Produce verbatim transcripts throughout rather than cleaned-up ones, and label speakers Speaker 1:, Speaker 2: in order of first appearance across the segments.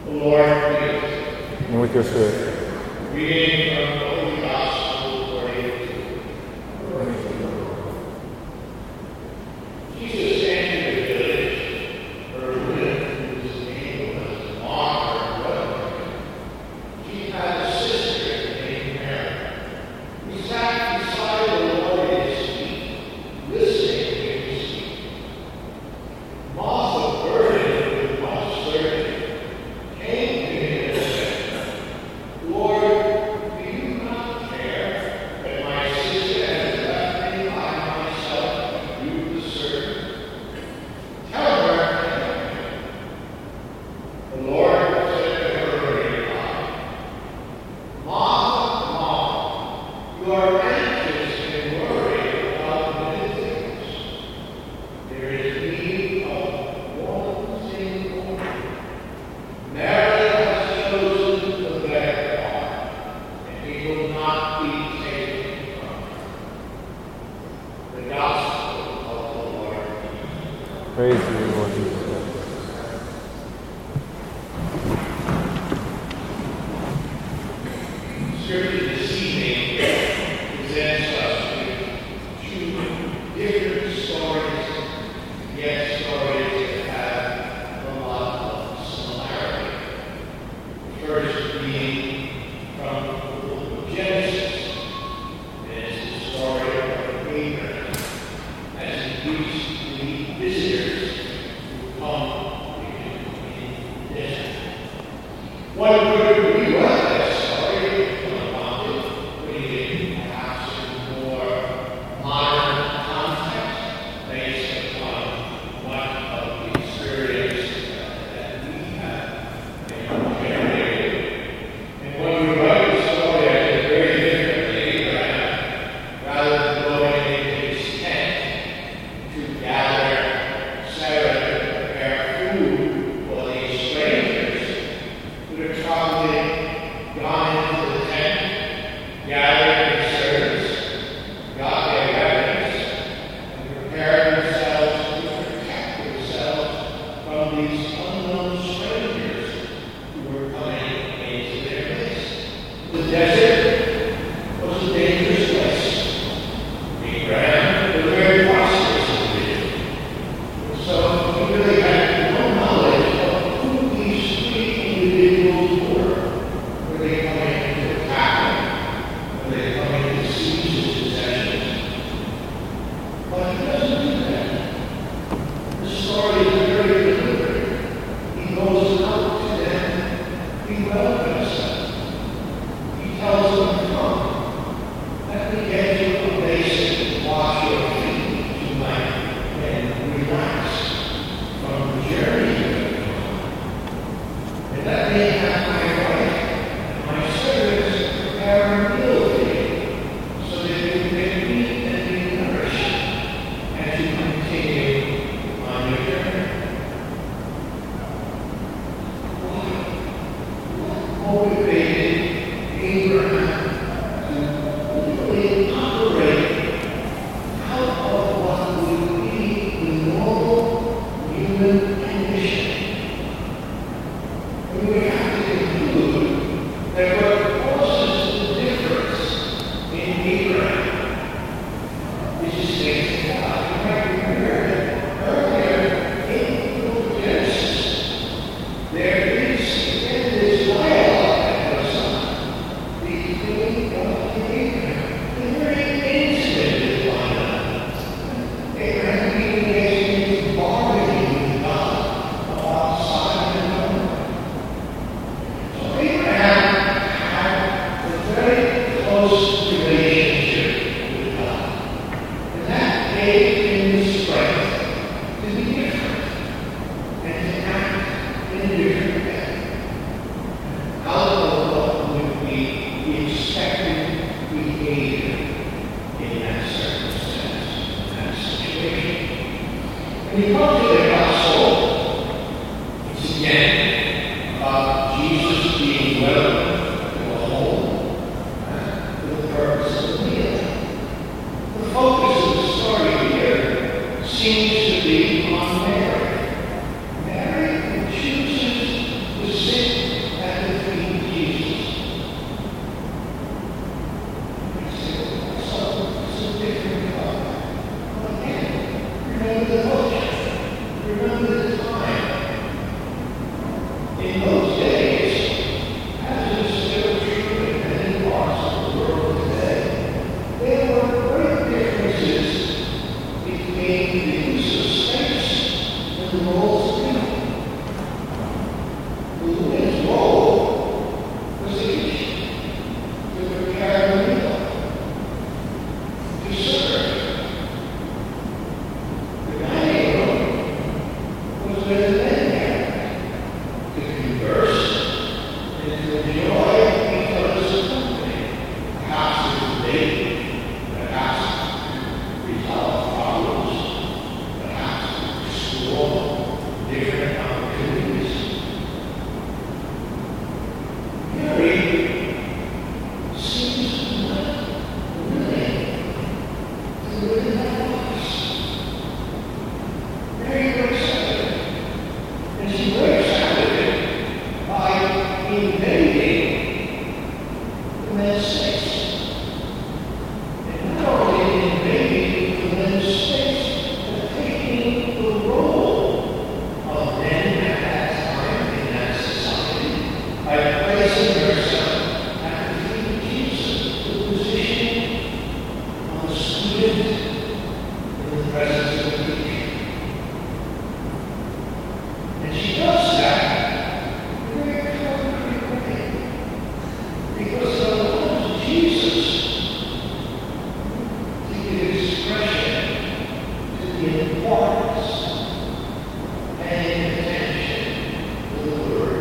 Speaker 1: The Lord be with you.
Speaker 2: And with your spirit.
Speaker 1: Reading from the Holy Gospel according to Jesus entered a village where a woman whose name was Martha dwelt. She had a sister named Mary, who sat beside the Lord at his feet, listening to him speak. Martha, burdened with much serving, came to him and said, Lord, do you not care that my sister has left me by myself to do the service? Tell her to help me. The Lord said to her in reply, Martha, Martha, you are anxious and worried about many things. There is need of one thing only. Mary has chosen the better part, and it will not be taken from her. The Gospel of the Lord.
Speaker 2: Praise you, Lord Jesus.
Speaker 1: Scripture this evening presents us with two different stories, yet stories that have a lot of similarity. The first being from the book of Genesis. It is the story of Abraham as he greets the visitors who come to him in the desert. One could rewrite that story if one wanted, putting it perhaps in more modern context based upon much of the experience uh, that we have generated. And one would write the story as a very different Abraham, rather than going into his tent to gather Sarah to prepare food for these strangers, would have probably gone into the tent, gathered his servants, got their weapons, and prepared themselves to protect themselves from these unknown strangers who were coming into their midst. The desert was a dangerous place. Abraham was a very prosperous individual. And so he really had no knowledge of who these three individuals were. Were they coming to attack him? Were they coming to seize his possessions? But he doesn't do that. The story is very deliberate. He goes out to them. He welcomes them. He tells them, come, let me get you a basin and wash your feet that you might then relax from the journey you've been on. And let me have my wife and my servants prepare a meal for you so that you can eat and be nourished as you continue on your journey. What motivated Abraham to really operate out of what would be the normal human condition? We would have to conclude that what causes the difference in Abraham is his faith in God. You might remember that earlier in the book of Genesis, there is again this dialogue that goes on between God and Abraham. They're very intimate with one another. Abraham even gets into bargaining with God about Sodom and Gomorrah. So Abraham had a very close relationship with God. And that gave him the strength to be different and to act in a different way. Out of what would be the expected behavior in that circumstance, in that situation. When you come to the gospel, it's again about Jesus being welcome to a home uh, for the purpose of the meal. The focus of the story here seems to be on Mary. Mary chooses to sit the roles of people. The woman's role was to teach, to prepare the meal, to serve. The dining room was where the men gathered to converse and to enjoy each other's company. Perhaps it was dating, perhaps to resolve problems, perhaps to explore different opportunities. Mary seems not willing to live in that box. Mary works at it, and she works at it by invading the men's space. And not only invading the men's space, but taking the role of men at that time in that society by placing herself at the feet of Jesus, the position of a student in the presence of the teacher. And she does that in a very concrete way, because it allows Jesus to give expression to the importance and attention to the Word.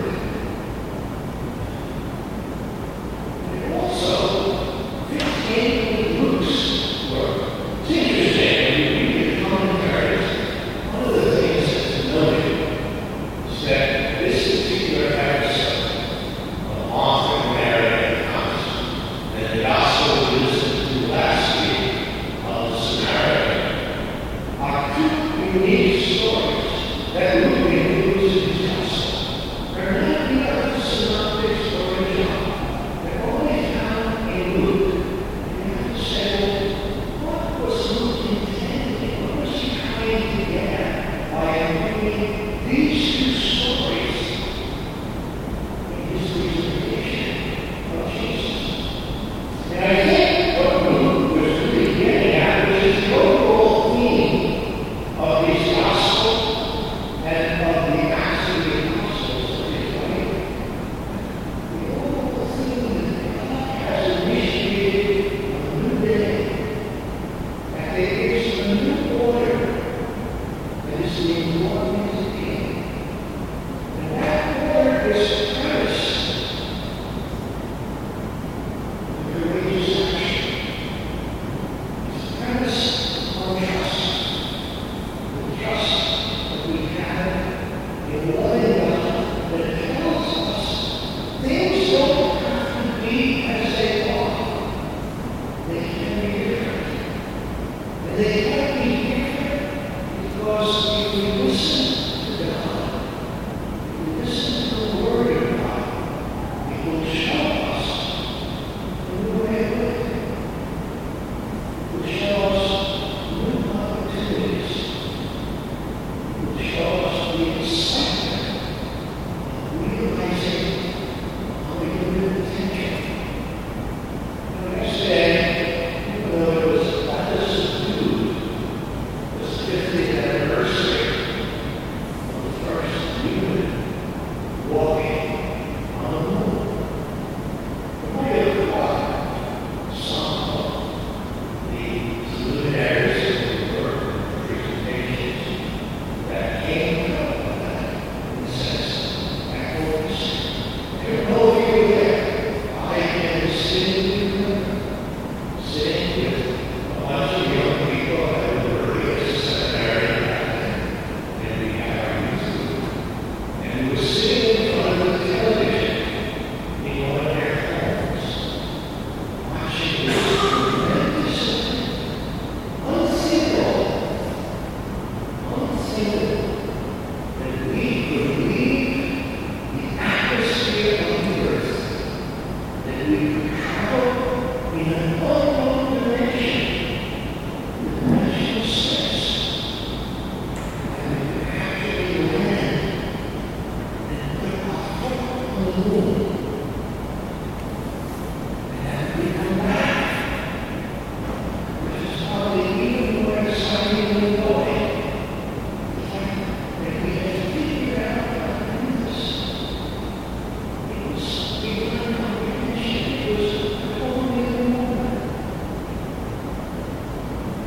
Speaker 1: And also fits in with Luke's work. It's interesting when you read the commentaries, one of the things that's noted is that this particular episode of Martha, Mary, and Thomas, and the gospel we listened to last week of the Samaritan, are two unique stories that Luke includes in his gospel. They're not the other synoptic stories. They're only found in Luke. And you have to say, well, what was Luke intending? What was he trying to get at by including these two stories in his presentation of Jesus? And I think what Luke was really getting at was his overall theme of his gospel and of the Acts of the Apostles of his life. The overall theme that God has initiated a new day, that there is a new order that is being brought into being. And that order is premised on courageous action. It's premised on trust. The trust that we have in loving God that tells us things don't have to be as they are. They can be different. And they can be different because if we listen to God, if we listen to the Word of God, it will show us the new way of living. It will show us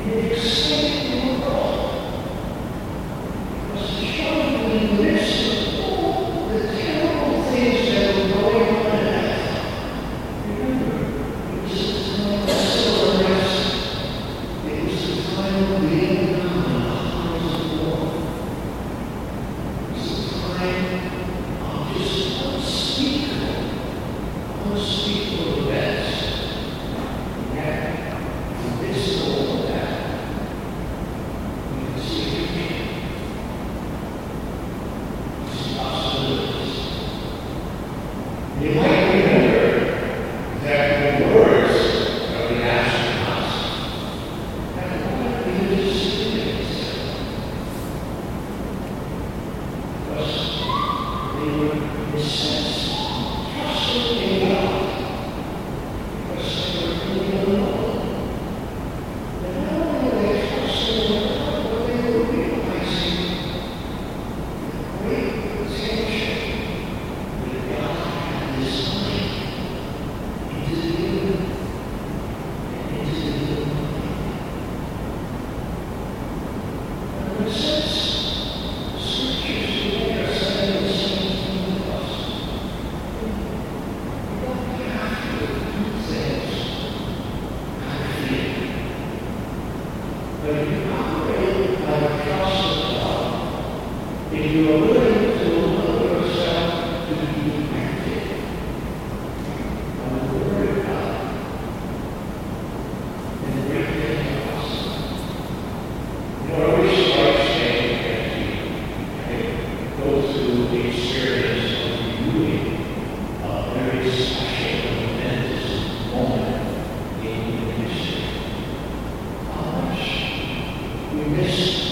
Speaker 1: We miss